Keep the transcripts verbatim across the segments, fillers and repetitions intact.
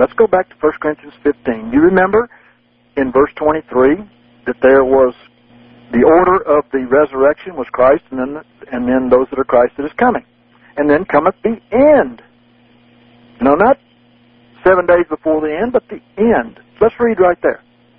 Let's go back to First Corinthians fifteen. You remember in verse twenty-three that there was the order of the resurrection was Christ, and then and then those that are Christ that is coming. And then cometh the end. No, not seven days before the end, but the end. Let's read right there.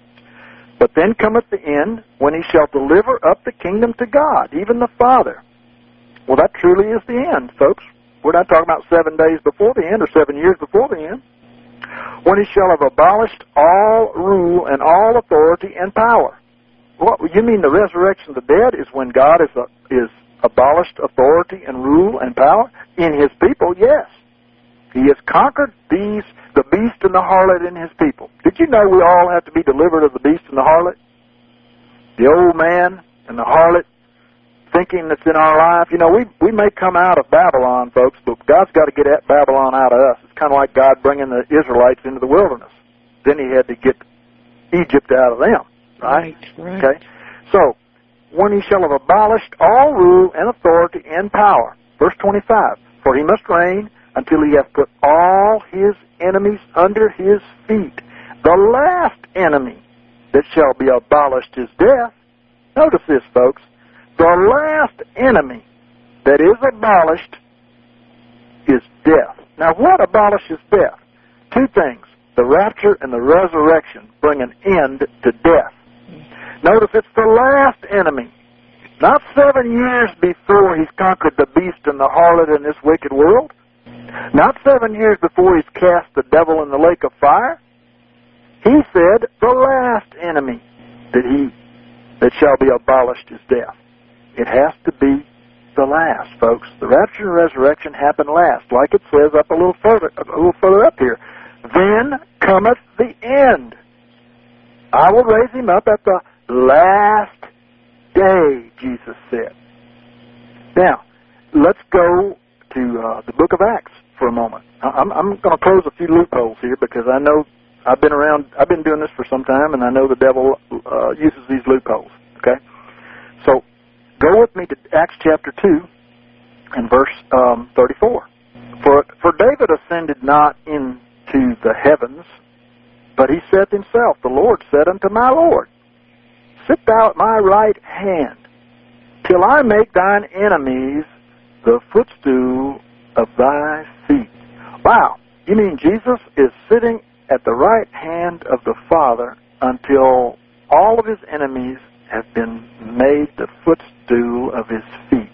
But then cometh the end, when he shall deliver up the kingdom to God, even the Father. Well, that truly is the end, folks. We're not talking about seven days before the end or seven years before the end. When he shall have abolished all rule and all authority and power. What you mean the resurrection of the dead is when God is a, is abolished authority and rule and power in his people? Yes. He has conquered these, the beast and the harlot in his people. Did you know we all have to be delivered of the beast and the harlot? The old man and the harlot thinking that's in our life. You know, we we may come out of Babylon, folks, but God's got to get that Babylon out of us. It's kind of like God bringing the Israelites into the wilderness. Then he had to get Egypt out of them, right? Right, right. Okay? So, when he shall have abolished all rule and authority and power. Verse twenty-five, for he must reign until he hath put all his enemies under his feet. The last enemy that shall be abolished is death. Notice this, folks. The last enemy that is abolished is death. Now, what abolishes death? Two things. The rapture and the resurrection bring an end to death. Notice it's the last enemy. Not seven years before he's conquered the beast and the harlot in this wicked world. Not seven years before he's cast the devil in the lake of fire. He said the last enemy that he that shall be abolished is death. It has to be the last, folks. The rapture and resurrection happen last, like it says up a little further, a little further up here. Then cometh the end. I will raise him up at the last day, Jesus said. Now, let's go to uh, the book of Acts for a moment. I'm, I'm going to close a few loopholes here because I know I've been around, I've been doing this for some time, and I know the devil uh, uses these loopholes. Okay? So, go with me to Acts chapter two and verse um, thirty-four. For, for David ascended not into the heavens, but he saith himself, the Lord said unto my Lord, sit thou at my right hand, till I make thine enemies the footstool of thy feet. Wow. You mean Jesus is sitting at the right hand of the Father until all of his enemies have been made the footstool of his feet.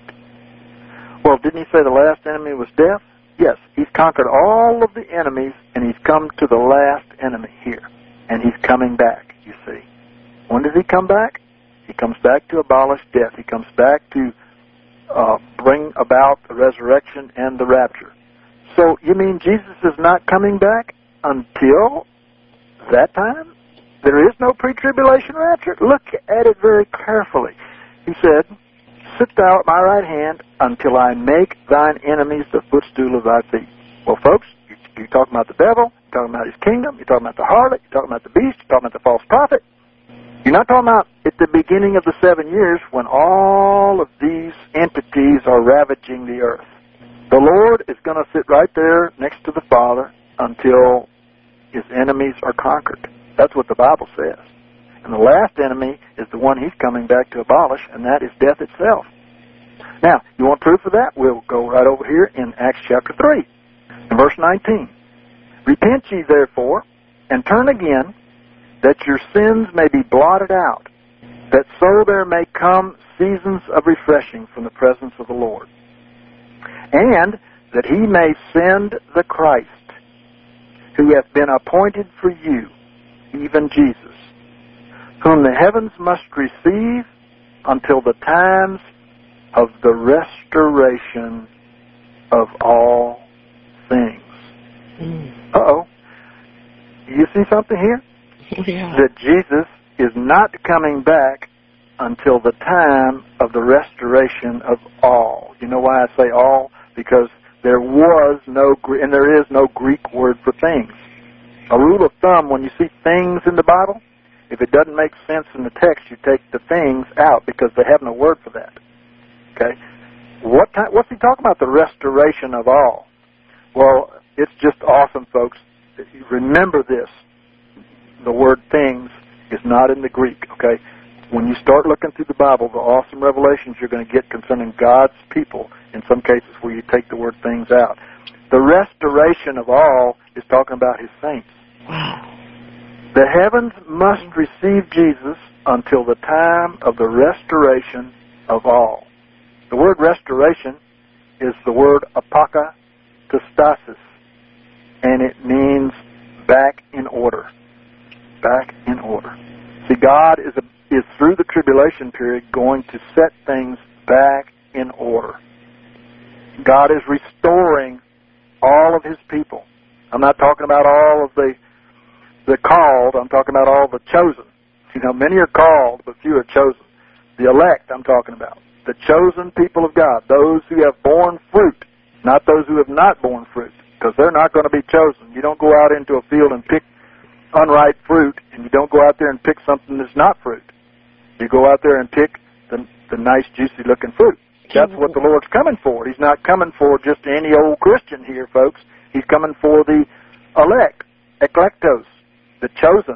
Well, didn't he say the last enemy was death? Yes, he's conquered all of the enemies, and he's come to the last enemy here. And he's coming back, you see. When does he come back? He comes back to abolish death. He comes back to uh, bring about the resurrection and the rapture. So, you mean Jesus is not coming back until that time? There is no pre-tribulation rapture? Look at it very carefully. He said, sit thou at my right hand until I make thine enemies the footstool of thy feet. Well, folks, you're talking about the devil, you're talking about his kingdom, you're talking about the harlot, you're talking about the beast, you're talking about the false prophet. You're not talking about at the beginning of the seven years when all of these entities are ravaging the earth. The Lord is going to sit right there next to the Father until his enemies are conquered. That's what the Bible says. And the last enemy is the one he's coming back to abolish, and that is death itself. Now, you want proof of that? We'll go right over here in Acts chapter three, in verse nineteen. Repent ye therefore, and turn again, that your sins may be blotted out, that so there may come seasons of refreshing from the presence of the Lord, and that he may send the Christ, who hath been appointed for you, even Jesus, whom the heavens must receive until the times of the restoration of all things. Mm. Uh-oh. You see something here? Yeah. That Jesus is not coming back until the time of the restoration of all. You know why I say all? Because there was no, and there is no Greek word for things. A rule of thumb, when you see things in the Bible, if it doesn't make sense in the text, you take the things out because they have no word for that. Okay? What time, what's he talking about, the restoration of all? Well, it's just awesome, folks. remember this. The word things is not in the Greek, okay? When you start looking through the Bible, the awesome revelations you're going to get concerning God's people, in some cases where you take the word things out. The restoration of all is talking about His saints. Wow. The heavens must receive Jesus until the time of the restoration of all. The word restoration is the word apokatastasis, and it means back in order. Back in order. See, God is, a, is through the tribulation period going to set things back in order. God is restoring all of His people. I'm not talking about all of the the called. I'm talking about all the chosen. You know, many are called, but few are chosen. The elect I'm talking about. The chosen people of God. Those who have borne fruit, not those who have not borne fruit, because they're not going to be chosen. You don't go out into a field and pick unripe fruit, and you don't go out there and pick something that's not fruit. You go out there and pick the, the nice, juicy-looking fruit. That's what the Lord's coming for. He's not coming for just any old Christian here, folks. He's coming for the elect, eklektos, the chosen,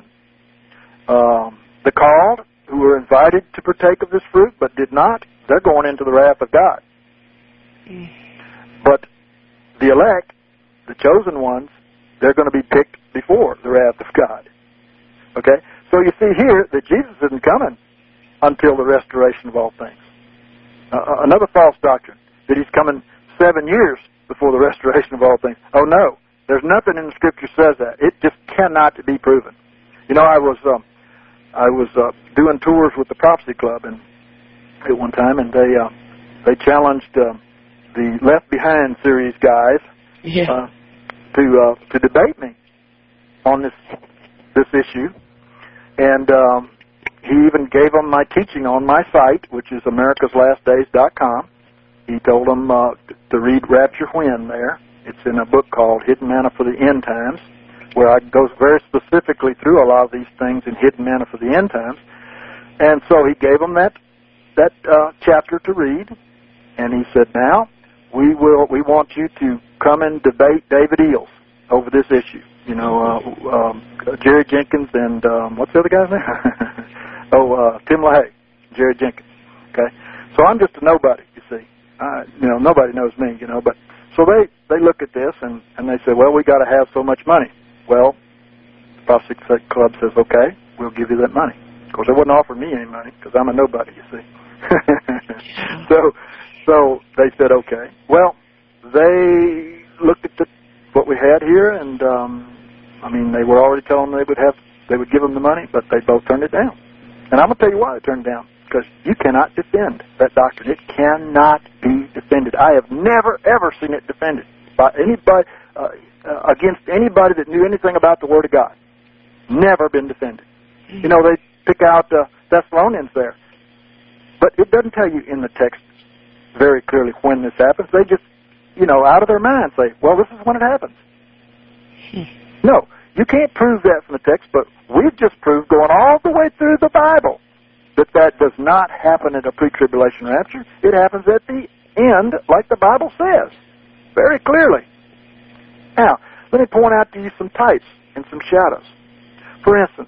um, the called, who were invited to partake of this fruit but did not. They're going into the wrath of God. Mm. But the elect, the chosen ones, they're going to be picked before the wrath of God. Okay? So you see here that Jesus isn't coming until the restoration of all things. Uh, another false doctrine, that He's coming seven years before the restoration of all things. Oh, no. There's nothing in the Scripture says that. It just cannot be proven. You know, I was um, I was uh, doing tours with the Prophecy Club and at one time, and they uh, they challenged uh, the Left Behind series guys yeah. uh, to uh, to debate me on this this issue, and um, he even gave them my teaching on my site, which is americas last days dot com. He told them uh, to read Rapture When there. It's in a book called Hidden Manna for the End Times, where I go very specifically through a lot of these things in Hidden Manna for the End Times. And so he gave them that that uh, chapter to read, and he said, "Now we will we want you to come and debate David Eels over this issue. You know, uh, um, Jerry Jenkins and um, what's the other guy's name? oh, uh, Tim LaHaye, Jerry Jenkins. Okay, so I'm just a nobody, you see. Uh, you know, nobody knows me, you know, but." So they, they look at this, and, and they say, well, we got to have so much money. Well, the Prophecy Club says, okay, we'll give you that money. Of course, they wouldn't offer me any money, because I'm a nobody, you see. so so they said, okay. Well, they looked at the, what we had here, and, um, I mean, they were already telling them they would have, they would give them the money, but they both turned it down. And I'm going to tell you why they turned it down. Because you cannot defend that doctrine. It cannot be defended. I have never, ever seen it defended by anybody, uh, uh, against anybody that knew anything about the Word of God. Never been defended. Mm-hmm. You know, they pick out uh, Thessalonians there. But it doesn't tell you in the text very clearly when this happens. They just, you know, out of their mind say, well, this is when it happens. Mm-hmm. No, you can't prove that from the text, but we've just proved going all the way through the Bible that that does not happen at a pre-tribulation rapture. It happens at the end, like the Bible says, very clearly. Now, let me point out to you some types and some shadows. For instance,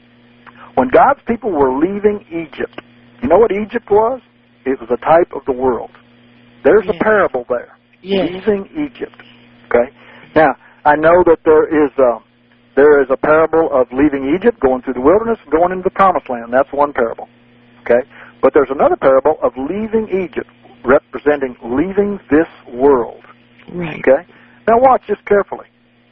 when God's people were leaving Egypt, you know what Egypt was? It was a type of the world. There's yes. a parable there, yes. leaving Egypt. Okay. Now, I know that there is a There is a parable of leaving Egypt, going through the wilderness, and going into the Promised Land. That's one parable. Okay? But there's another parable of leaving Egypt, representing leaving this world. Right. Okay? Now watch this carefully.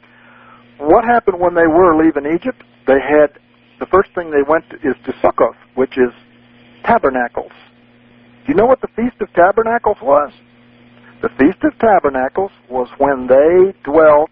What happened when they were leaving Egypt? They had, the first thing they went to is to Succoth, which is tabernacles. Do you know what the Feast of Tabernacles was? The Feast of Tabernacles was when they dwelt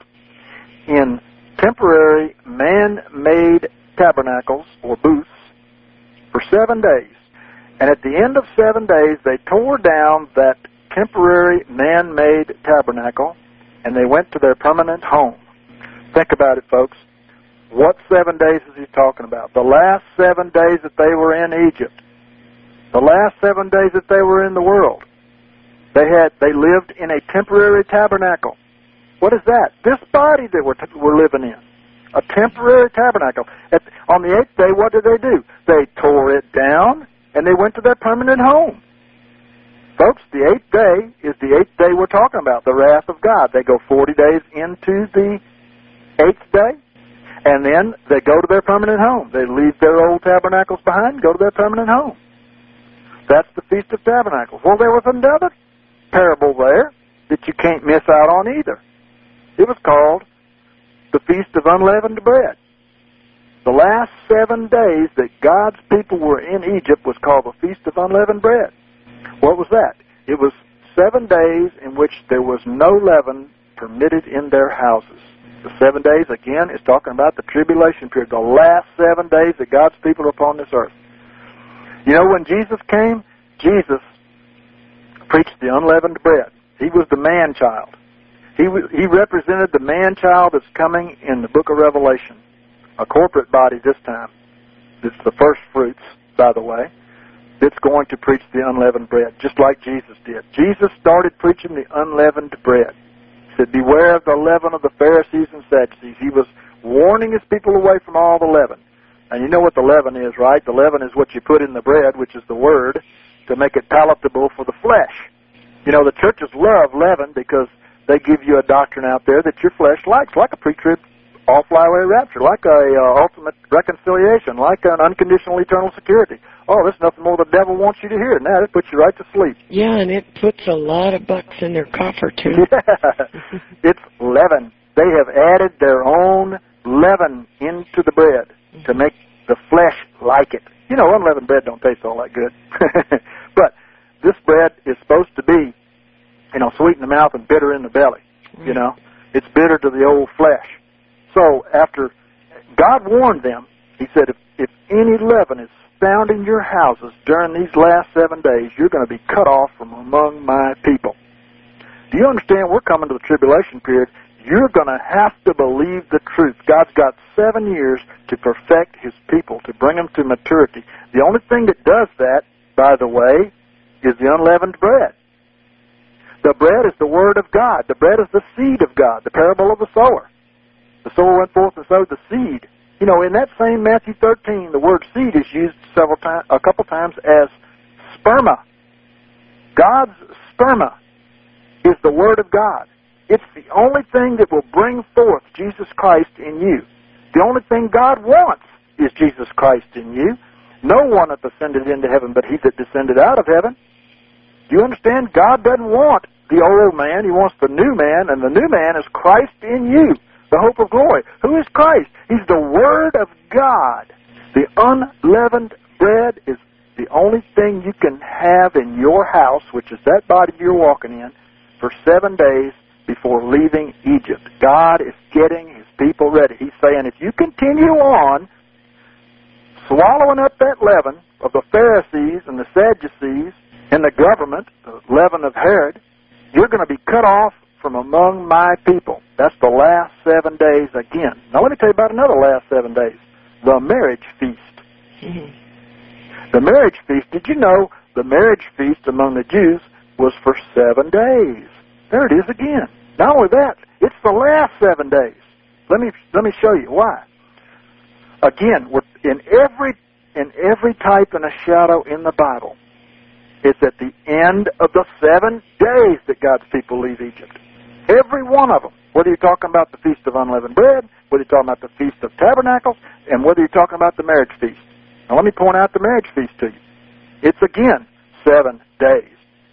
in temporary man-made tabernacles or booths for seven days. And at the end of seven days, they tore down that temporary man-made tabernacle and they went to their permanent home. Think about it, folks. What seven days is he talking about? The last seven days that they were in Egypt. The last seven days that they were in the world. They had they lived in a temporary tabernacle. What is that? This body that we're, we're living in. A temporary tabernacle. At, on the eighth day, what did they do? They tore it down, and they went to their permanent home. Folks, the eighth day is the eighth day we're talking about, the wrath of God. They go forty days into the eighth day, and then they go to their permanent home. They leave their old tabernacles behind and go to their permanent home. That's the Feast of Tabernacles. Well, there was another parable there that you can't miss out on either. It was called the Feast of Unleavened Bread. The last seven days that God's people were in Egypt was called the Feast of Unleavened Bread. What was that? It was seven days in which there was no leaven permitted in their houses. The seven days, again, is talking about the tribulation period, the last seven days that God's people are upon this earth. You know, when Jesus came, Jesus preached the unleavened bread. He was the man-child. He he represented the man-child that's coming in the book of Revelation, a corporate body this time. It's the first fruits, by the way, that's going to preach the unleavened bread, just like Jesus did. Jesus started preaching the unleavened bread. He said, beware of the leaven of the Pharisees and Sadducees. He was warning his people away from all the leaven. And you know what the leaven is, right? The leaven is what you put in the bread, which is the word, to make it palatable for the flesh. You know, the churches love leaven because they give you a doctrine out there that your flesh likes, like a pre-trib all-fly-away rapture, like a uh, ultimate reconciliation, like an unconditional eternal security. Oh, there's nothing more the devil wants you to hear than that. It puts you right to sleep. Yeah, and it puts a lot of bucks in their coffer, too. Yeah, it's leaven. They have added their own leaven into the bread to make the flesh like it. You know, unleavened bread don't taste all that good. But this bread is supposed to be, you know, sweet in the mouth and bitter in the belly. You know, it's bitter to the old flesh. So after God warned them, he said, if, if any leaven is found in your houses during these last seven days, you're going to be cut off from among my people. Do you understand? We're coming to the tribulation period. You're going to have to believe the truth. God's got seven years to perfect his people, to bring them to maturity. The only thing that does that, by the way, is the unleavened bread. The bread is the Word of God. The bread is the seed of God, the parable of the sower. The sower went forth and sowed the seed. You know, in that same Matthew thirteen, the word seed is used several times, a couple times as sperma. God's sperma is the Word of God. It's the only thing that will bring forth Jesus Christ in you. The only thing God wants is Jesus Christ in you. No one hath ascended into heaven but he that descended out of heaven. Do you understand? God doesn't want the old man. He wants the new man, and the new man is Christ in you, the hope of glory. Who is Christ? He's the Word of God. The unleavened bread is the only thing you can have in your house, which is that body you're walking in, for seven days before leaving Egypt. God is getting his people ready. He's saying, if you continue on swallowing up that leaven of the Pharisees and the Sadducees and the government, the leaven of Herod, you're going to be cut off from among my people. That's the last seven days again. Now let me tell you about another last seven days. The marriage feast. Mm-hmm. The marriage feast, did you know the marriage feast among the Jews was for seven days? There it is again. Not only that, it's the last seven days. Let me let me show you why. Again, we're in every in every type and a shadow in the Bible, it's at the end of the seven days that God's people leave Egypt. Every one of them. Whether you're talking about the Feast of Unleavened Bread, whether you're talking about the Feast of Tabernacles, and whether you're talking about the marriage feast. Now let me point out the marriage feast to you. It's again seven days.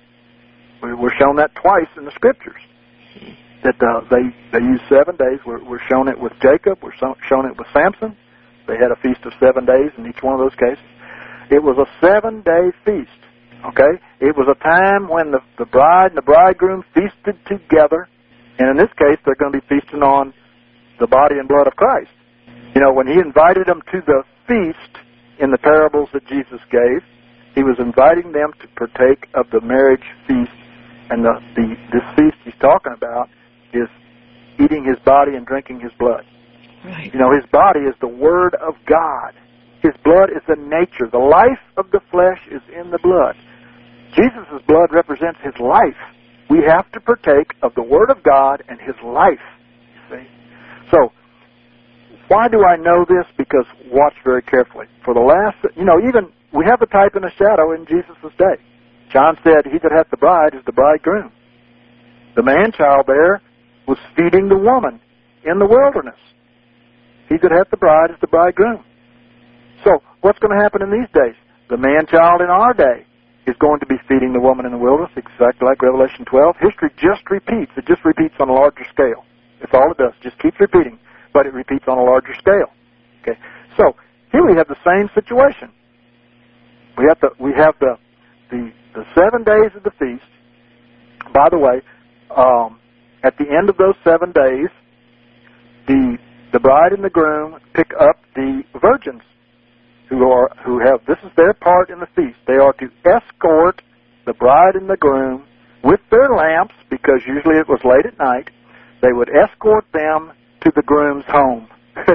We're shown that twice in the Scriptures. That uh, they they use seven days. We're, we're shown it with Jacob. We're so, shown it with Samson. They had a feast of seven days in each one of those cases. It was a seven-day feast. Okay? It was a time when the, the bride and the bridegroom feasted together. And in this case, they're going to be feasting on the body and blood of Christ. You know, when he invited them to the feast in the parables that Jesus gave, he was inviting them to partake of the marriage feast. And the, the this feast he's talking about is eating his body and drinking his blood. Right. You know, his body is the Word of God. His blood is the nature. The life of the flesh is in the blood. Jesus' blood represents his life, We have to partake of the Word of God and His life, you see. So, why do I know this? Because watch very carefully. For the last, you know, even, we have a type and a shadow in Jesus' day. John said, he that hath the bride is the bridegroom. The man-child there was feeding the woman in the wilderness. He that hath the bride is the bridegroom. So, what's going to happen in these days? The man-child in our day is going to be feeding the woman in the wilderness, exactly like Revelation twelve. History just repeats. It just repeats on a larger scale. That's all it does. It just keeps repeating, but it repeats on a larger scale. Okay. So, here we have the same situation. We have the, we have the, the, the seven days of the feast. By the way, um, at the end of those seven days, the the bride and the groom pick up the virgins who are who have this is their part in the feast. They are to escort the bride and the groom with their lamps, because usually it was late at night. They would escort them to the groom's home.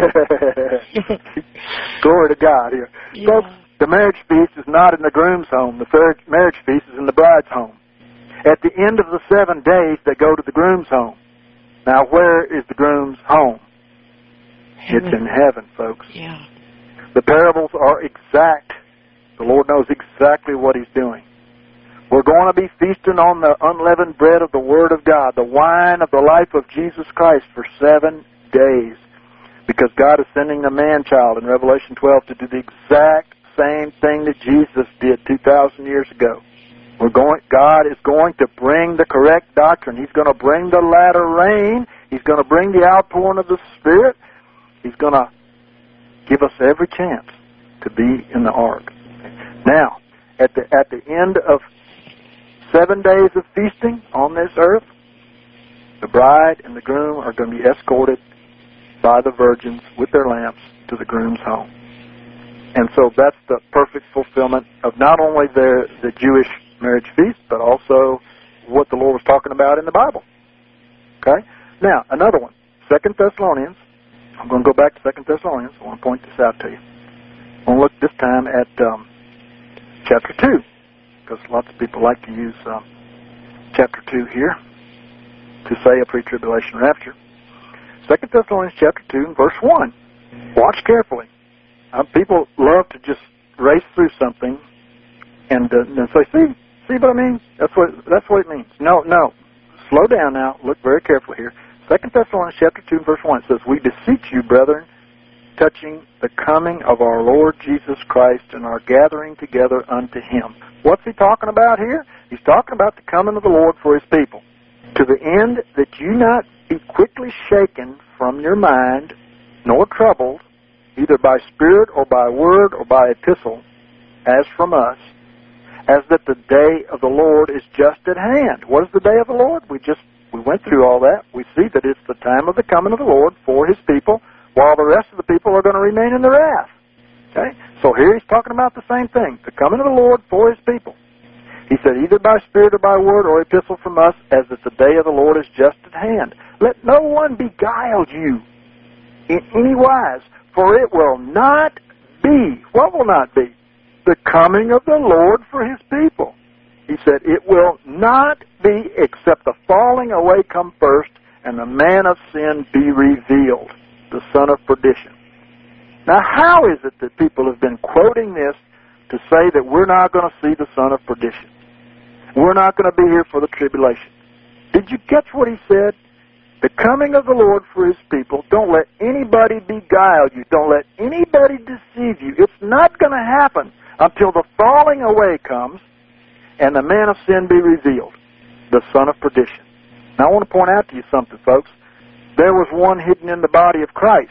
Glory to God here. Yeah. Folks, the marriage feast is not in the groom's home. The marriage feast is in the bride's home. At the end of the seven days, they go to the groom's home. Now, where is the groom's home? Heaven. It's in heaven, folks. Yeah. The parables are exact. The Lord knows exactly what He's doing. We're going to be feasting on the unleavened bread of the Word of God, the wine of the life of Jesus Christ for seven days. Because God is sending the man-child in Revelation twelve to do the exact same thing that Jesus did two thousand years ago. We're going. God is going to bring the correct doctrine. He's going to bring the latter rain. He's going to bring the outpouring of the Spirit. He's going to give us every chance to be in the ark. Now, at the at the end of seven days of feasting on this earth, the bride and the groom are going to be escorted by the virgins with their lamps to the groom's home. And so that's the perfect fulfillment of not only the, the Jewish marriage feast, but also what the Lord was talking about in the Bible. Okay? Now, another one. Second Thessalonians. I'm going to go back to Second Thessalonians. I want to point this out to you. I'm going to look this time at um, chapter two, because lots of people like to use um, chapter two here to say a pre-tribulation rapture. Second Thessalonians chapter two and verse one. Watch carefully. Uh, people love to just race through something and, uh, and say, see, see what I mean? That's what that's what it means. No, no. Slow down now. Look very carefully here. Second Thessalonians chapter two and verse one, it says, we beseech you, brethren, touching the coming of our Lord Jesus Christ and our gathering together unto Him. What's he talking about here? He's talking about the coming of the Lord for His people. To the end that you not be quickly shaken from your mind, nor troubled, either by spirit or by word or by epistle, as from us, as that the day of the Lord is just at hand. What is the day of the Lord? We just we went through all that. We see that it's the time of the coming of the Lord for His people, while the rest of the people are going to remain in the wrath. Okay? So here he's talking about the same thing, the coming of the Lord for His people. He said, either by spirit or by word or epistle from us, as that the day of the Lord is just at hand. Let no one beguile you in any wise, for it will not be. What will not be? The coming of the Lord for His people. He said, it will not be except the falling away come first, and the man of sin be revealed, the son of perdition. Now, how is it that people have been quoting this to say that we're not going to see the son of perdition? We're not going to be here for the tribulation. Did you catch what he said? The coming of the Lord for His people. Don't let anybody beguile you. Don't let anybody deceive you. It's not going to happen until the falling away comes and the man of sin be revealed, the son of perdition. Now, I want to point out to you something, folks. There was one hidden in the body of Christ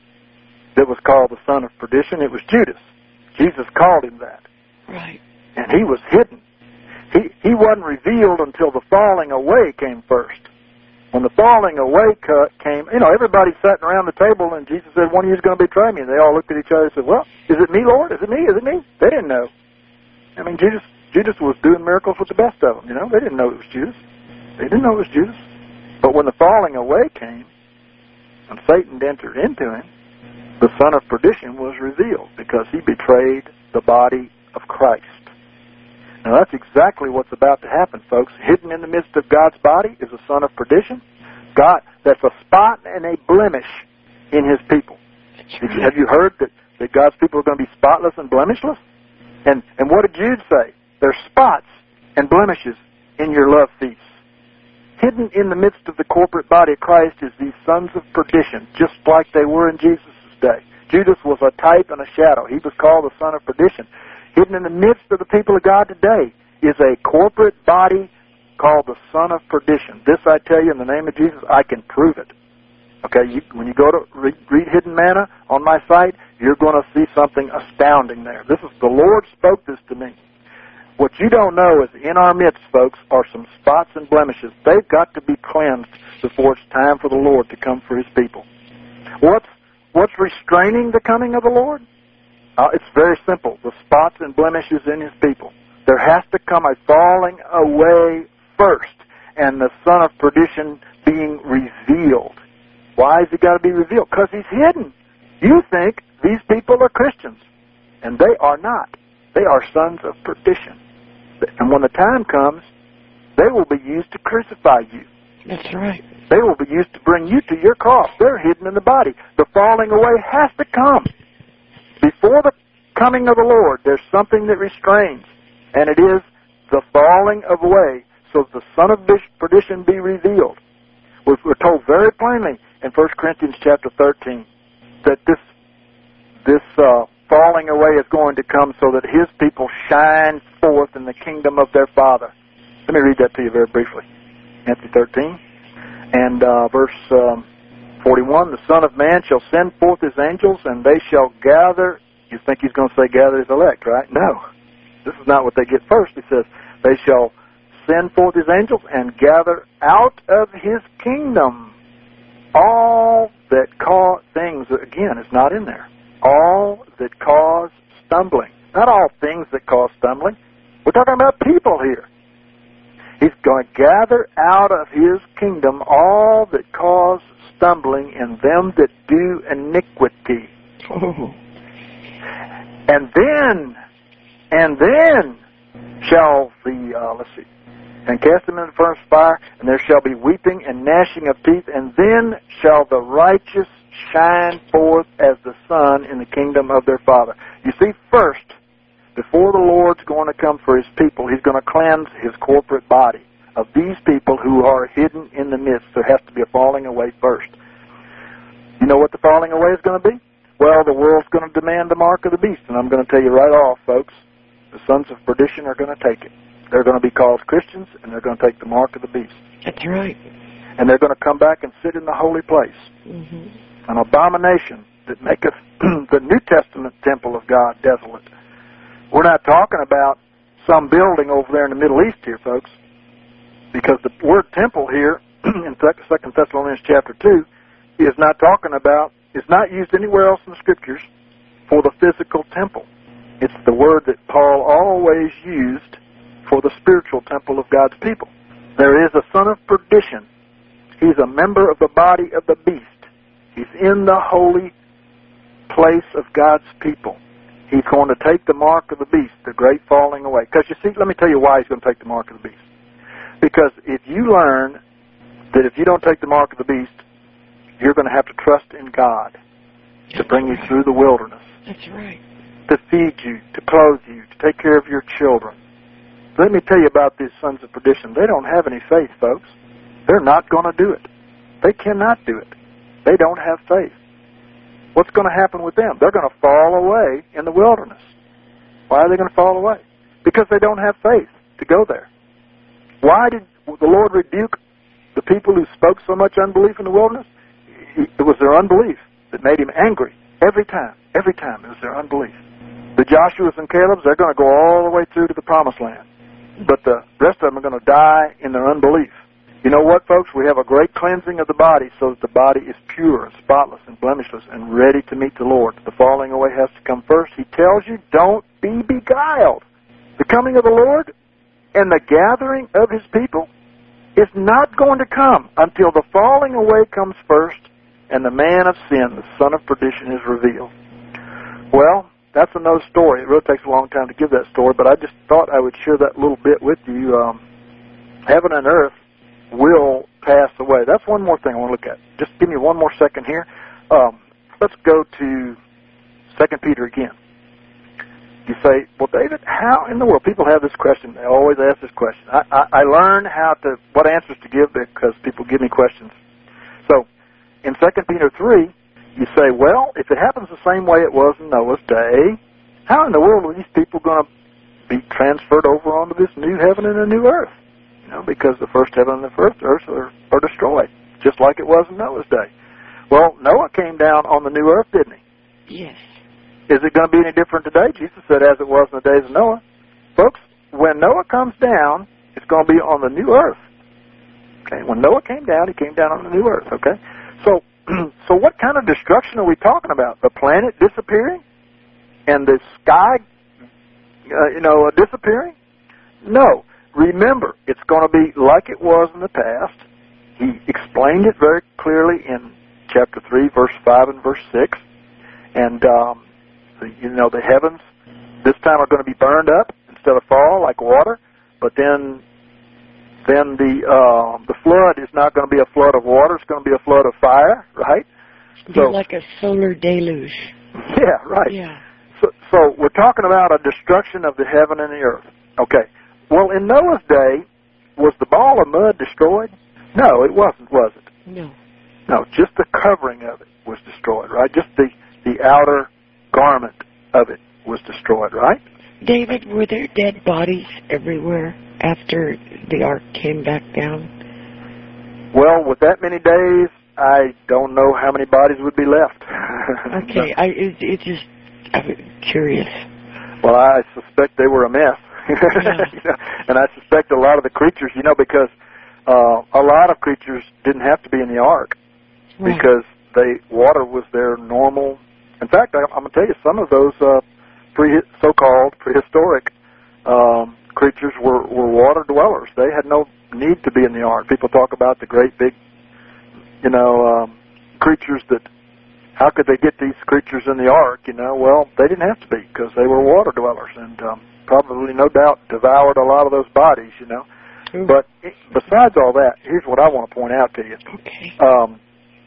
that was called the son of perdition. It was Judas. Jesus called him that. Right. And he was hidden. He, he wasn't revealed until the falling away came first. When the falling away cut came, you know, everybody sat around the table, and Jesus said, one of you is going to betray me. And they all looked at each other and said, well, is it me, Lord? Is it me? Is it me? They didn't know. I mean, Judas, Judas was doing miracles with the best of them, you know. They didn't know it was Judas. They didn't know it was Judas. But when the falling away came, and Satan entered into him, the son of perdition was revealed because he betrayed the body of Christ. Now, that's exactly what's about to happen, folks. Hidden in the midst of God's body is a son of perdition. God, that's a spot and a blemish in His people. Did you, have you heard that, that God's people are going to be spotless and blemishless? And and what did Jude say? There's spots and blemishes in your love feasts. Hidden in the midst of the corporate body of Christ is these sons of perdition, just like they were in Jesus' day. Judas was a type and a shadow. He was called the son of perdition. Hidden in the midst of the people of God today is a corporate body called the son of perdition. This I tell you in the name of Jesus, I can prove it. Okay, you, when you go to read, read Hidden Manna on my site, you're going to see something astounding there. This is, the Lord spoke this to me. What you don't know is in our midst, folks, are some spots and blemishes. They've got to be cleansed before it's time for the Lord to come for His people. What's, what's restraining the coming of the Lord? Uh, it's very simple. The spots and blemishes in His people. There has to come a falling away first, and the son of perdition being revealed. Why has he got to be revealed? Because he's hidden. You think these people are Christians, and they are not. They are sons of perdition. And when the time comes, they will be used to crucify you. That's right. They will be used to bring you to your cross. They're hidden in the body. The falling away has to come. Before the coming of the Lord, there's something that restrains, and it is the falling of away, so the son of perdition be revealed. We're told very plainly in First Corinthians chapter thirteen that this this uh, falling away is going to come so that His people shine forth in the kingdom of their Father. Let me read that to you very briefly. Matthew thirteen and uh, verse um, forty-one, the Son of Man shall send forth His angels, and they shall gather. You think He's going to say gather His elect, right? No. This is not what they get first. He says, they shall send forth His angels and gather out of His kingdom all that cause things, again, it's not in there, all that cause stumbling. Not all things that cause stumbling. We're talking about people here. He's going to gather out of His kingdom all that cause stumbling in them that do iniquity. Oh. And then, and then shall the, uh, let's see, and cast them in the furnace of fire, and there shall be weeping and gnashing of teeth, and then shall the righteous shine forth as the sun in the kingdom of their Father. You see, first, before the Lord's going to come for His people, He's going to cleanse His corporate body of these people who are hidden in the midst. There has to be a falling away first. You know what the falling away is going to be? Well, the world's going to demand the mark of the beast, and I'm going to tell you right off, folks, the sons of perdition are going to take it. They're going to be called Christians, and they're going to take the mark of the beast. That's right. And they're going to come back and sit in the holy place. Mm-hmm. An abomination that maketh the New Testament temple of God desolate. We're not talking about some building over there in the Middle East here, folks, because the word temple here in Second Thessalonians chapter two is not talking about, it's not used anywhere else in the Scriptures for the physical temple. It's the word that Paul always used for the spiritual temple of God's people. There is a son of perdition. He's a member of the body of the beast. He's in the holy place of God's people. He's going to take the mark of the beast, the great falling away. Because you see, let me tell you why he's going to take the mark of the beast. Because if you learn that if you don't take the mark of the beast, you're going to have to trust in God to bring you through the wilderness. That's right. To feed you, to clothe you, to take care of your children. Let me tell you about these sons of perdition. They don't have any faith, folks. They're not going to do it. They cannot do it. They don't have faith. What's going to happen with them? They're going to fall away in the wilderness. Why are they going to fall away? Because they don't have faith to go there. Why did the Lord rebuke the people who spoke so much unbelief in the wilderness? It was their unbelief that made Him angry every time. Every time it was their unbelief. The Joshuas and Calebs, they're going to go all the way through to the promised land. But the rest of them are going to die in their unbelief. You know what, folks? We have a great cleansing of the body so that the body is pure and spotless and blemishless and ready to meet the Lord. The falling away has to come first. He tells you, don't be beguiled. The coming of the Lord and the gathering of His people is not going to come until the falling away comes first and the man of sin, the son of perdition, is revealed. Well, that's another story. It really takes a long time to give that story, but I just thought I would share that little bit with you. Um, heaven and earth will pass away. That's one more thing I want to look at. Just give me one more second here. Um, let's go to Second Peter again. You say, well, David, how in the world? People have this question. They always ask this question. I, I, I learn how to, what answers to give because people give me questions. So, in Second Peter three, you say, well, if it happens the same way it was in Noah's day, how in the world are these people going to be transferred over onto this new heaven and a new earth? You know, because the first heaven and the first earth are, are destroyed, just like it was in Noah's day. Well, Noah came down on the new earth, didn't he? Yes. Is it going to be any different today? Jesus said, as it was in the days of Noah. Folks, when Noah comes down, it's going to be on the new earth. Okay, when Noah came down, he came down on the new earth, okay? So, so what kind of destruction are we talking about? The planet disappearing? And the sky, uh, you know, disappearing? No. Remember, it's going to be like it was in the past. He explained it very clearly in chapter three, verse five and verse six. And, um, the, you know, the heavens this time are going to be burned up instead of fall like water. But then then the uh, the flood is not going to be a flood of water. It's going to be a flood of fire, right? Be So, like a solar deluge. yeah, right. Yeah. So, so we're talking about a destruction of the heaven and the earth. Okay. Well, in Noah's day, was the ball of mud destroyed? No, it wasn't, was it? No. No, just the covering of it was destroyed, right? Just the, the outer garment of it was destroyed, right? David, were there dead bodies everywhere after the ark came back down? Well, with that many days, I don't know how many bodies would be left. Okay, I it, it just I'm curious. Well, I suspect they were a mess. Yeah. You know, and I suspect a lot of the creatures, you know, because uh, a lot of creatures didn't have to be in the ark Right. because they water was their normal. In fact, I, I'm going to tell you, some of those uh, pre, so-called prehistoric um, creatures were, were water dwellers. They had no need to be in the ark. People talk about the great big, you know, um, creatures that, how could they get these creatures in the ark, you know? Well, they didn't have to be because they were water dwellers and um, probably, no doubt, devoured a lot of those bodies, you know. Ooh. But besides all that, here's what I want to point out to you. Okay. Um,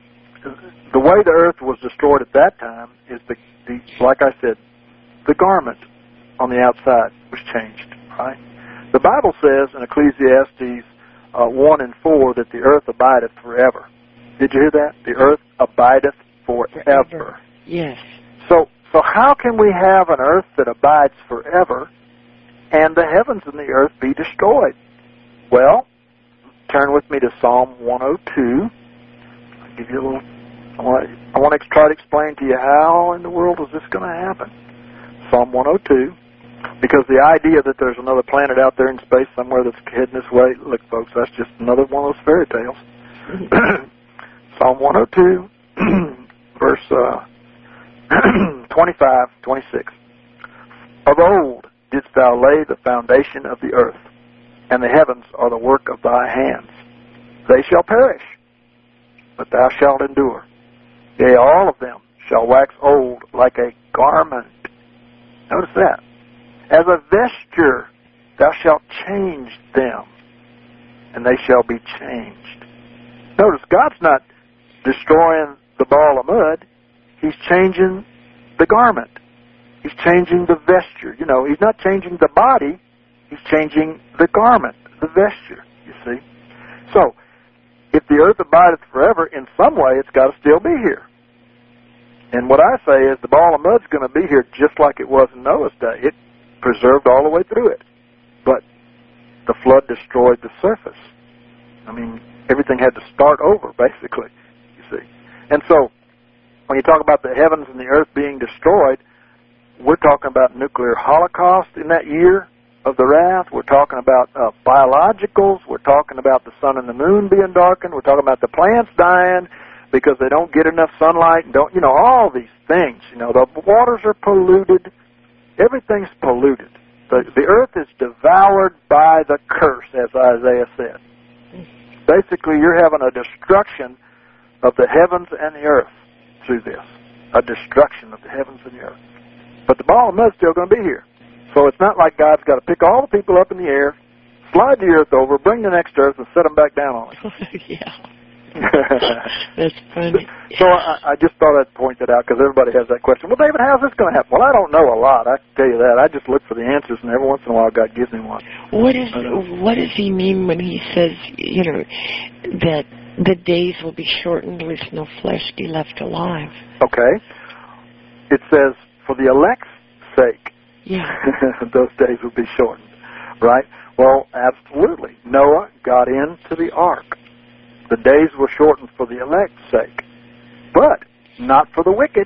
the way the earth was destroyed at that time is the, the, like I said, the garment on the outside was changed, right? The Bible says in Ecclesiastes uh, one and four that the earth abideth forever. Did you hear that? The earth abideth forever. Forever. Yes. So, so how can we have an earth that abides forever and the heavens and the earth be destroyed? Well, turn with me to Psalm one oh two. I'll give you a little. I want to, I want to try to explain to you how in the world is this going to happen. Psalm one oh two, because the idea that there's another planet out there in space somewhere that's heading this way, look, folks, that's just another one of those fairy tales. Psalm one oh two, verse uh, twenty-five, twenty-six. Of old didst thou lay the foundation of the earth, and the heavens are the work of thy hands. They shall perish, but thou shalt endure. Yea, all of them shall wax old like a garment. Notice that. As a vesture thou shalt change them, and they shall be changed. Notice, God's not destroying the ball of mud. He's changing the garment. He's changing the vesture. You know, he's not changing the body. He's changing the garment, the vesture, you see. So, if the earth abideth forever, in some way it's got to still be here. And what I say is the ball of mud's going to be here just like it was in Noah's day. It preserved all the way through it. But the flood destroyed the surface. I mean, everything had to start over, basically, you see. And so, when you talk about the heavens and the earth being destroyed, we're talking about nuclear holocaust in that year of the wrath. We're talking about uh, biologicals. We're talking about the sun and the moon being darkened. We're talking about the plants dying because they don't get enough sunlight and don't, you know, all these things. You know, the waters are polluted. Everything's polluted. The, the earth is devoured by the curse, as Isaiah said. Basically, you're having a destruction of the heavens and the earth through this. A destruction of the heavens and the earth. But the ball of mud's still going to be here. So it's not like God's got to pick all the people up in the air, slide the earth over, bring the next earth, and set them back down on it. Yeah. That's funny. So I, I just thought I'd point that out because everybody has that question. Well, David, how's this going to happen? Well, I don't know a lot. I can tell you that. I just look for the answers, and every once in a while God gives me one. What is what does he mean when he says, you know, that the days will be shortened, lest no flesh be left alive? Okay. It says, for the elect's sake, yeah, those days will be shortened, right? Well, absolutely. Noah got into the ark. The days were shortened for the elect's sake, but not for the wicked,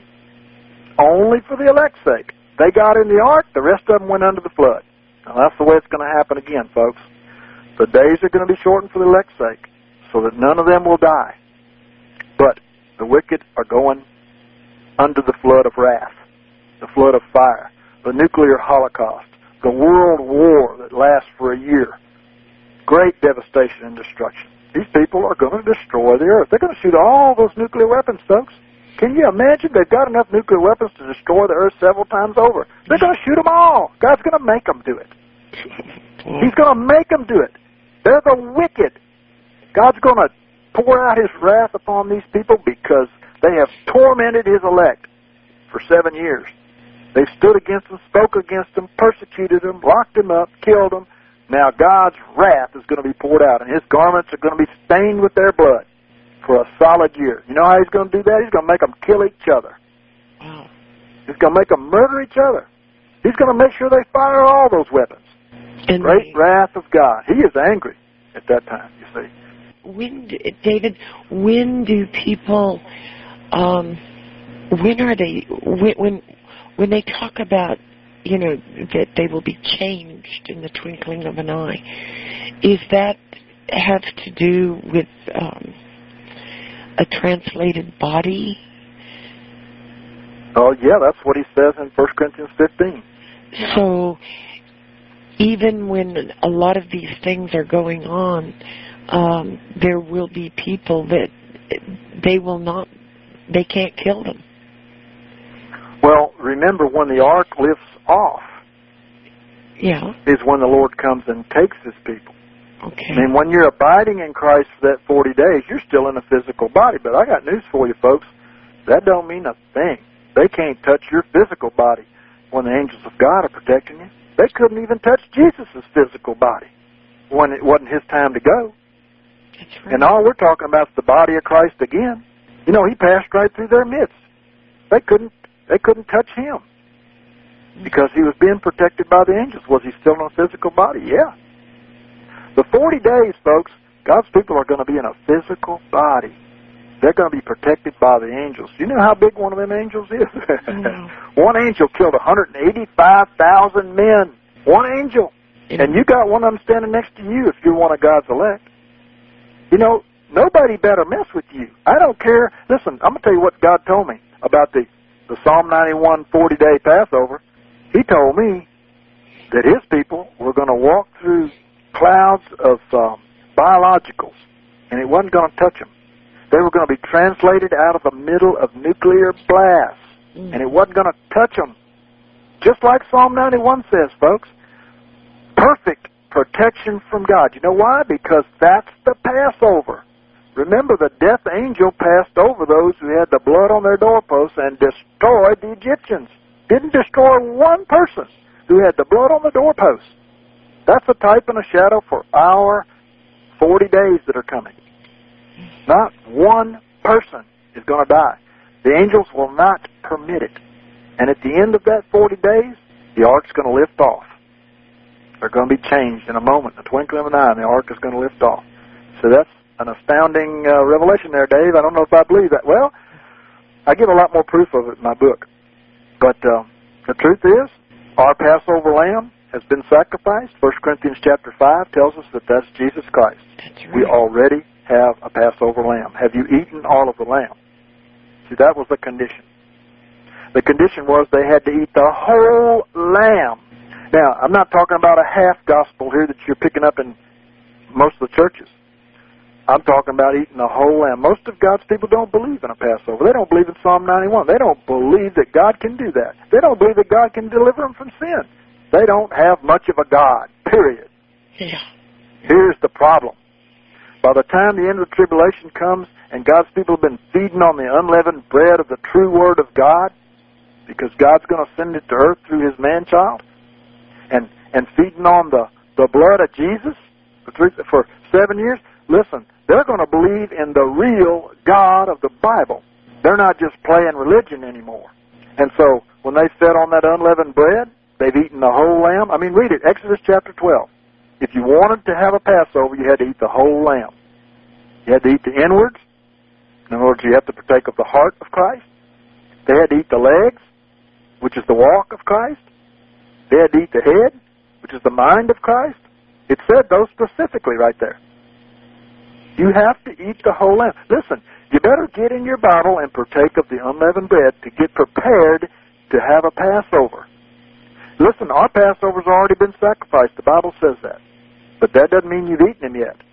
only for the elect's sake. They got in the ark, the rest of them went under the flood. Now, that's the way it's going to happen again, folks. The days are going to be shortened for the elect's sake, so that none of them will die. But the wicked are going under the flood of wrath, the flood of fire, the nuclear holocaust, the world war that lasts for a year. Great devastation and destruction. These people are going to destroy the earth. They're going to shoot all those nuclear weapons, folks. Can you imagine? They've got enough nuclear weapons to destroy the earth several times over. They're going to shoot them all. God's going to make them do it. He's going to make them do it. They're the wicked. God's going to pour out his wrath upon these people because they have tormented his elect for seven years. They've stood against them, spoke against them, persecuted them, locked them up, killed them. Now God's wrath is going to be poured out, and his garments are going to be stained with their blood for a solid year. You know how he's going to do that? He's going to make them kill each other. Wow. He's going to make them murder each other. He's going to make sure they fire all those weapons. And Great they, wrath of God. He is angry at that time, you see. When, do, David, when do people, um, when are they, when, when, when they talk about, you know, that they will be changed in the twinkling of an eye, is that have to do with um, a translated body? Oh, yeah, that's what he says in First Corinthians fifteen. So even when a lot of these things are going on, um, there will be people that they will not, they can't kill them. Well, remember, when the ark lifts off, yeah, is when the Lord comes and takes his people. Okay. I mean, when you're abiding in Christ for that forty days, you're still in a physical body. But I got news for you, folks. That don't mean a thing. They can't touch your physical body when the angels of God are protecting you. They couldn't even touch Jesus' physical body when it wasn't his time to go. That's right. And all we're talking about is the body of Christ again. You know, he passed right through their midst. They couldn't, they couldn't touch him because he was being protected by the angels. Was he still in a physical body? Yeah. The forty days, folks, God's people are going to be in a physical body. They're going to be protected by the angels. Do you know how big one of them angels is? No. One angel killed one hundred eighty-five thousand men. One angel. Yeah. And you got one of them standing next to you if you're one of God's elect. You know, nobody better mess with you. I don't care. Listen, I'm going to tell you what God told me about the, the Psalm ninety-one forty-day Passover. He told me that his people were going to walk through clouds of um, biologicals, and it wasn't going to touch them. They were going to be translated out of the middle of nuclear blasts, mm. and it wasn't going to touch them. Just like Psalm ninety-one says, folks, perfect protection from God. You know why? Because that's the Passover. Remember, the death angel passed over those who had the blood on their doorposts and destroyed the Egyptians. Didn't destroy one person who had the blood on the doorposts. That's a type and a shadow for our forty days that are coming. Not one person is going to die. The angels will not permit it. And at the end of that forty days, the ark's going to lift off. They're going to be changed in a moment, in the twinkling of an eye, and the ark is going to lift off. So that's an astounding uh, revelation there, Dave. I don't know if I believe that. Well, I give a lot more proof of it in my book. But uh, the truth is, our Passover lamb has been sacrificed. First Corinthians chapter five tells us that that's Jesus Christ. That's right. We already have a Passover lamb. Have you eaten all of the lamb? See, that was the condition. The condition was they had to eat the whole lamb. Now, I'm not talking about a half gospel here that you're picking up in most of the churches. I'm talking about eating the whole lamb. Most of God's people don't believe in a Passover. They don't believe in Psalm ninety-one. They don't believe that God can do that. They don't believe that God can deliver them from sin. They don't have much of a God, period. Yeah. Here's the problem. By the time the end of the tribulation comes and God's people have been feeding on the unleavened bread of the true Word of God, because God's going to send it to earth through His man-child, and, and feeding on the, the blood of Jesus for, three, for seven years, listen, they're going to believe in the real God of the Bible. They're not just playing religion anymore. And so when they fed on that unleavened bread, they've eaten the whole lamb. I mean, read it, Exodus chapter twelve. If you wanted to have a Passover, you had to eat the whole lamb. You had to eat the inwards. In other words, you have to partake of the heart of Christ. They had to eat the legs, which is the walk of Christ. They had to eat the head, which is the mind of Christ. It said those specifically right there. You have to eat the whole lamb. Listen, you better get in your Bible and partake of the unleavened bread to get prepared to have a Passover. Listen, our Passover's already been sacrificed. The Bible says that. But that doesn't mean you've eaten him yet.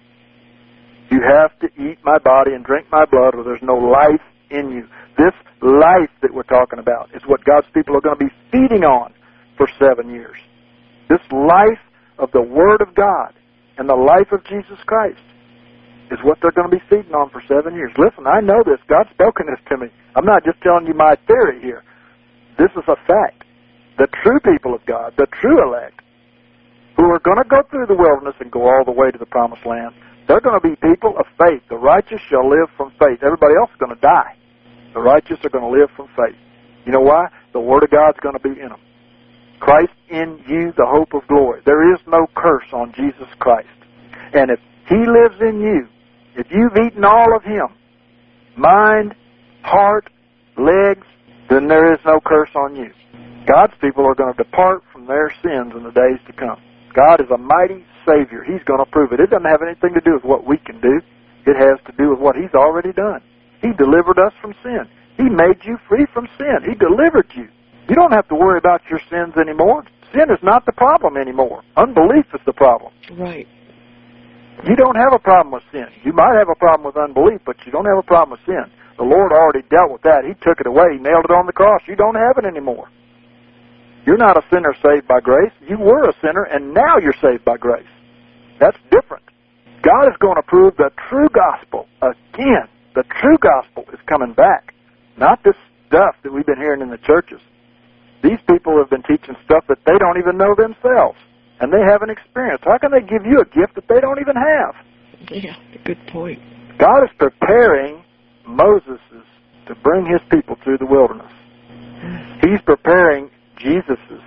You have to eat my body and drink my blood, or there's no life in you. This life that we're talking about is what God's people are going to be feeding on for seven years. This life of the Word of God and the life of Jesus Christ is what they're going to be feeding on for seven years. Listen, I know this. God's spoken this to me. I'm not just telling you my theory here. This is a fact. The true people of God, the true elect, who are going to go through the wilderness and go all the way to the promised land, they're going to be people of faith. The righteous shall live from faith. Everybody else is going to die. The righteous are going to live from faith. You know why? The Word of God's going to be in them. Christ in you, the hope of glory. There is no curse on Jesus Christ. And if He lives in you, if you've eaten all of Him, mind, heart, legs, then there is no curse on you. God's people are going to depart from their sins in the days to come. God is a mighty Savior. He's going to prove it. It doesn't have anything to do with what we can do. It has to do with what He's already done. He delivered us from sin. He made you free from sin. He delivered you. You don't have to worry about your sins anymore. Sin is not the problem anymore. Unbelief is the problem. Right. You don't have a problem with sin. You might have a problem with unbelief, but you don't have a problem with sin. The Lord already dealt with that. He took it away. He nailed it on the cross. You don't have it anymore. You're not a sinner saved by grace. You were a sinner, and now you're saved by grace. That's different. God is going to prove the true gospel again. The true gospel is coming back. Not this stuff that we've been hearing in the churches. These people have been teaching stuff that they don't even know themselves, and they haven't experienced. How can they give you a gift that they don't even have? Yeah, good point. God is preparing Moses to bring His people through the wilderness. He's preparing Jesus's.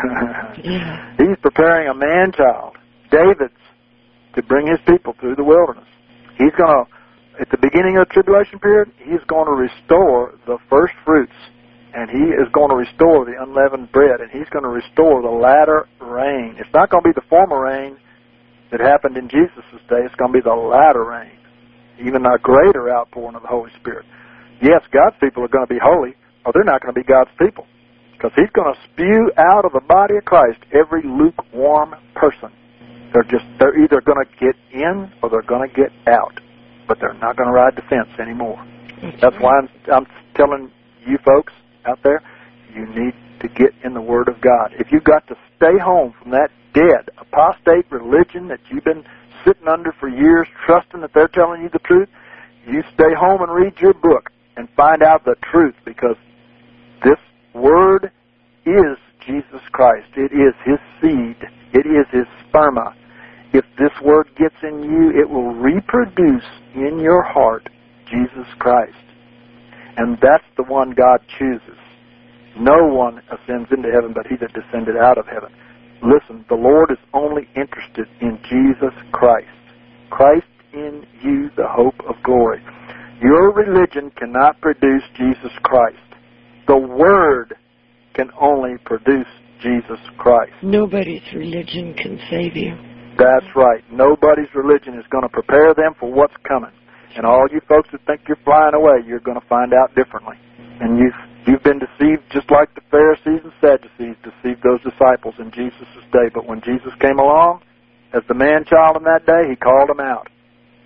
Yeah. He's preparing a man-child, David's, to bring His people through the wilderness. He's going to, at the beginning of the tribulation period, He's going to restore the first fruits, and He is going to restore the unleavened bread, and He's going to restore the latter rain. It's not going to be the former rain that happened in Jesus' day. It's going to be the latter rain, even a greater outpouring of the Holy Spirit. Yes, God's people are going to be holy, or they're not going to be God's people, because He's going to spew out of the body of Christ every lukewarm person. They're just, they're either going to get in or they're going to get out, but they're not going to ride the fence anymore. That's why I'm, I'm telling you folks out there, you need to get in the Word of God. If you've got to stay home from that dead, apostate religion that you've been sitting under for years, trusting that they're telling you the truth, you stay home and read your book and find out the truth, because this Word is Jesus Christ. It is His seed. It is His sperma. If this Word gets in you, it will reproduce in your heart Jesus Christ. And that's the one God chooses. No one ascends into heaven but he that descended out of heaven. Listen, the Lord is only interested in Jesus Christ. Christ in you, the hope of glory. Your religion cannot produce Jesus Christ. The Word can only produce Jesus Christ. Nobody's religion can save you. That's right. Nobody's religion is going to prepare them for what's coming. And all you folks that think you're flying away, you're going to find out differently. And you've, you've been deceived just like the Pharisees and Sadducees deceived those disciples in Jesus' day. But when Jesus came along, as the man-child in that day, He called them out.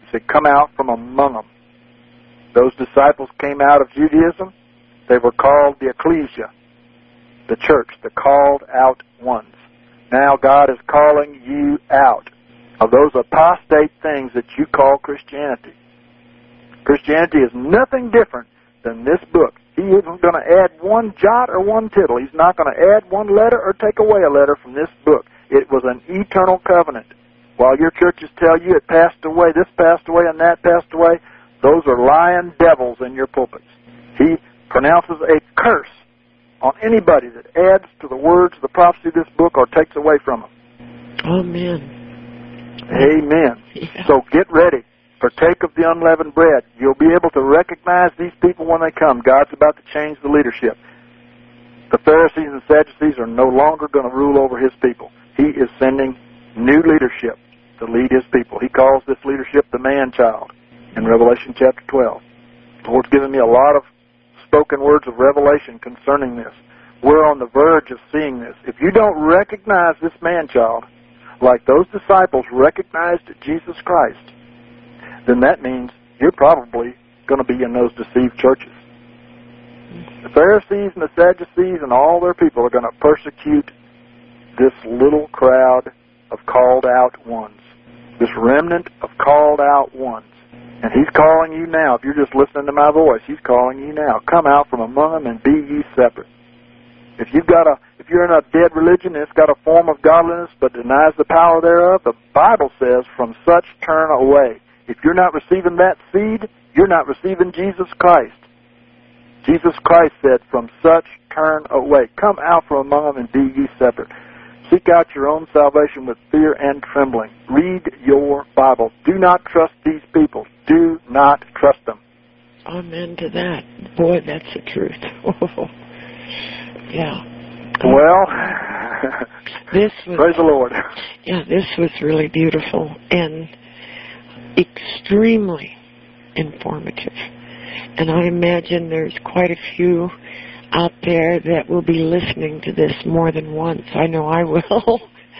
He said, come out from among them. Those disciples came out of Judaism. They were called the ecclesia, the church, the called out ones. Now God is calling you out of those apostate things that you call Christianity. Christianity is nothing different than this book. He isn't going to add one jot or one tittle. He's not going to add one letter or take away a letter from this book. It was an eternal covenant. While your churches tell you it passed away, this passed away, and that passed away, those are lying devils in your pulpits. He pronounces a curse on anybody that adds to the words of the prophecy of this book or takes away from them. Amen. Amen. Yeah. So get ready. Partake of the unleavened bread. You'll be able to recognize these people when they come. God's about to change the leadership. The Pharisees and Sadducees are no longer going to rule over His people. He is sending new leadership to lead His people. He calls this leadership the man-child in Revelation chapter twelve. The Lord's given me a lot of spoken words of revelation concerning this. We're on the verge of seeing this. If you don't recognize this man-child like those disciples recognized Jesus Christ, then that means you're probably going to be in those deceived churches. The Pharisees and the Sadducees and all their people are going to persecute this little crowd of called out ones, this remnant of called out ones. And He's calling you now. If you're just listening to my voice, He's calling you now. Come out from among them and be ye separate. If you've got a, if you're in a dead religion and it's got a form of godliness but denies the power thereof, the Bible says, from such turn away. If you're not receiving that seed, you're not receiving Jesus Christ. Jesus Christ said, from such turn away. Come out from among them and be ye separate. Seek out your own salvation with fear and trembling. Read your Bible. Do not trust these people. Do not trust them. Amen to that. Boy, that's the truth. Yeah. Well, this was, praise the Lord. Yeah, this was really beautiful and extremely informative. And I imagine there's quite a few out there that will be listening to this more than once. I know I will.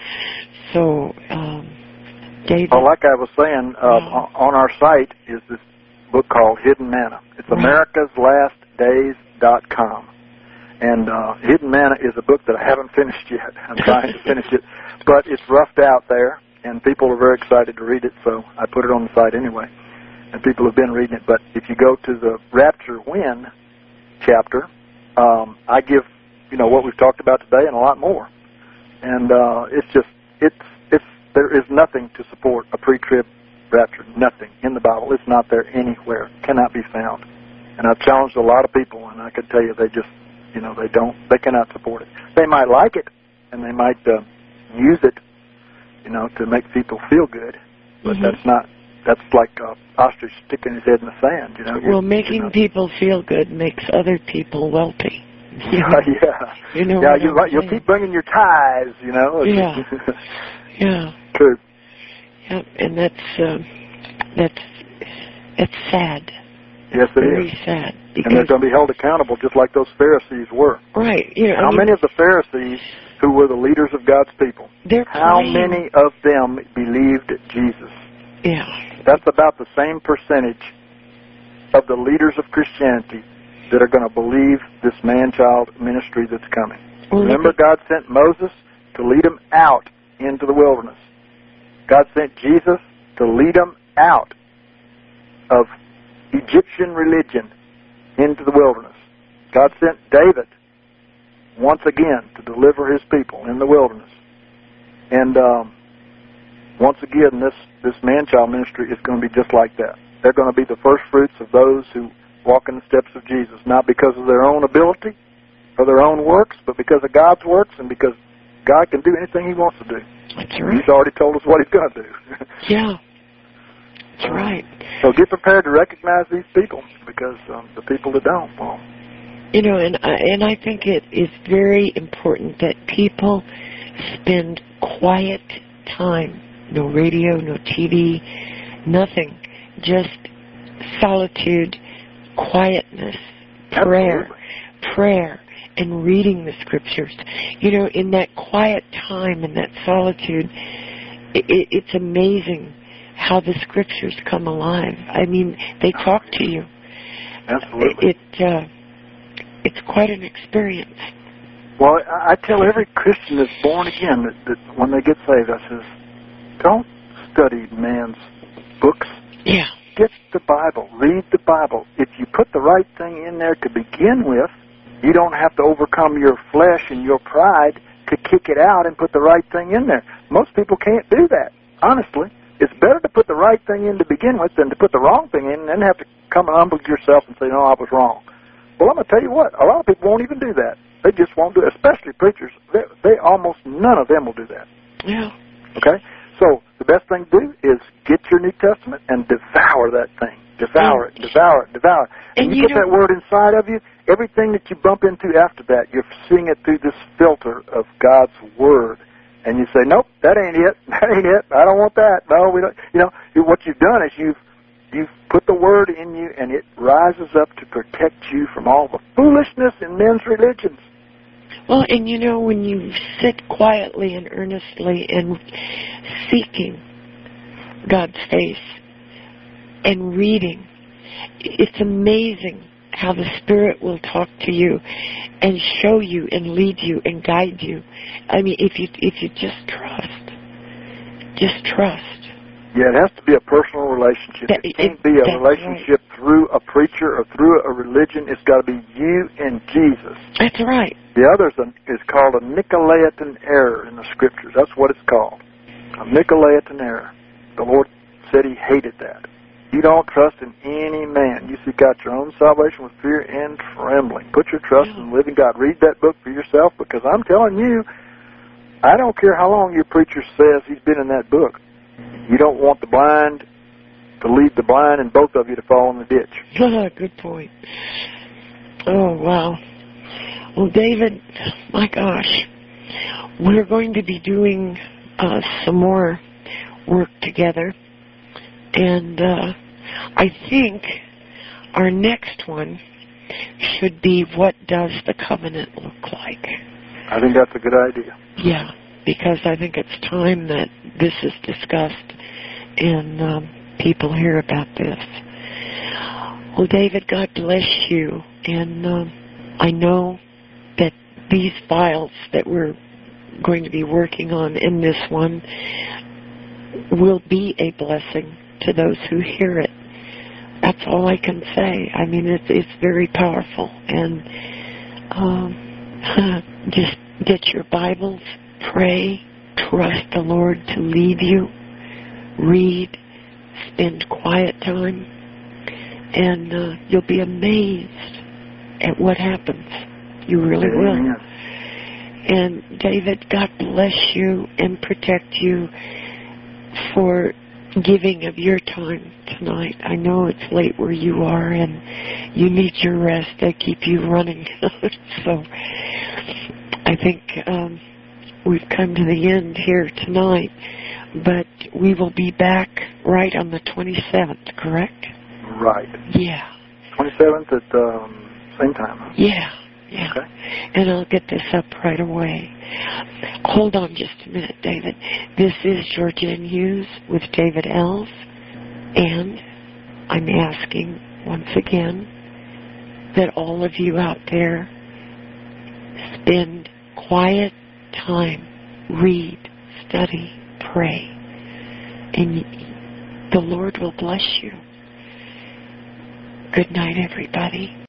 So, um, David. Oh, like I was saying, uh, wow. on our site is this book called Hidden Manna. It's right. americas last days dot com. And uh, Hidden Manna is a book that I haven't finished yet. I'm trying to finish it. But it's roughed out there, and people are very excited to read it, so I put it on the site anyway. And people have been reading it. But if you go to the Rapture When chapter, um, I give, you know, what we've talked about today and a lot more. And uh, it's just, it's, it's, there is nothing to support a pre-trib rapture. Nothing in the Bible. It's not there anywhere. It cannot be found. And I've challenged a lot of people, and I can tell you they just, you know, they don't, they cannot support it. They might like it, and they might uh, use it, you know, to make people feel good, but mm-hmm. that's not, that's like uh, ostrich sticking his head in the sand, you know. Well, making you know. people feel good makes other people wealthy. Yeah, yeah. You know yeah, you, you'll keep bringing your ties, you know. Yeah, yeah. True. Yeah, and that's, uh, that's, that's sad. Yes, it Very is. sad. And they're going to be held accountable just like those Pharisees were. Right. You know, how I mean, many of the Pharisees who were the leaders of God's people, how claim. many of them believed Jesus? Yeah. That's about the same percentage of the leaders of Christianity that are going to believe this man-child ministry that's coming. Well, remember, God sent Moses to lead them out into the wilderness. God sent Jesus to lead them out of Egyptian religion into the wilderness. God sent David once again to deliver His people in the wilderness. And um, once again, this, this man-child ministry is going to be just like that. They're going to be the first fruits of those who walk in the steps of Jesus, not because of their own ability or their own works, but because of God's works and because God can do anything He wants to do. That's right. He's already told us what He's going to do. Yeah. That's right. So get prepared to recognize these people, because um, the people that don't, well. You know, and I, and I think it is very important that people spend quiet time. No radio, no T V, nothing. Just solitude, quietness, prayer, Absolutely. prayer, and reading the Scriptures. You know, in that quiet time, in that solitude, it, it, it's amazing how the scriptures come alive. I mean, they talk to you. Absolutely. It, it uh, it's quite an experience. Well, I I tell every Christian that's born again that, that when they get saved, I says, don't study man's books. Yeah. Get the Bible. Read the Bible. If you put the right thing in there to begin with, you don't have to overcome your flesh and your pride to kick it out and put the right thing in there. Most people can't do that, honestly. It's better to put the right thing in to begin with than to put the wrong thing in and then have to come and humble yourself and say, no, I was wrong. Well, I'm going to tell you what, a lot of people won't even do that. They just won't do it, especially preachers. They, they almost none of them will do that. Yeah. Okay? So the best thing to do is get your New Testament and devour that thing. Devour it, devour it, devour it. And, and you, you put that word inside of you, everything that you bump into after that, you're seeing it through this filter of God's Word. And you say, nope, that ain't it. That ain't it. I don't want that. No, we don't. You know, what you've done is you've you've put the Word in you, and it rises up to protect you from all the foolishness in men's religions. Well, and you know, when you sit quietly and earnestly and seeking God's face and reading, it's amazing how the Spirit will talk to you and show you and lead you and guide you. I mean, if you if you just trust, just trust. Yeah, it has to be a personal relationship. That, it can't it, be a relationship right. through a preacher or through a religion. It's got to be you and Jesus. That's right. The other is called a Nicolaitan error in the Scriptures. That's what it's called, a Nicolaitan error. The Lord said He hated that. You don't trust in any man. You seek out your own salvation with fear and trembling. Put your trust yeah. in the living God. Read that book for yourself, because I'm telling you, I don't care how long your preacher says he's been in that book. You don't want the blind to lead the blind and both of you to fall in the ditch. Good point. Oh, wow. Well, David, my gosh, we're going to be doing uh, some more work together. And uh, I think our next one should be, what does the covenant look like? I think that's a good idea. Yeah, because I think it's time that this is discussed and um, people hear about this. Well, David, God bless you. And um, I know that these files that we're going to be working on in this one will be a blessing to those who hear it. That's all I can say. I mean, it's it's very powerful. And um, just get your Bibles, pray, trust the Lord to lead you, read, spend quiet time, and uh, you'll be amazed at what happens. You really will. Amen. And David, God bless you and protect you for giving of your time tonight. I know it's late where you are and you need your rest. They keep you running. So I think um, we've come to the end here tonight, but we will be back right on the twenty-seventh, correct? Right. Yeah. twenty-seventh at um, same time. Huh? Yeah. Yeah. Okay. And I'll get this up right away. Hold on just a minute, David. This is Georgianne Hughes with David Ells, and I'm asking once again that all of you out there spend quiet time, read, study, pray, and the Lord will bless you. Good night, everybody.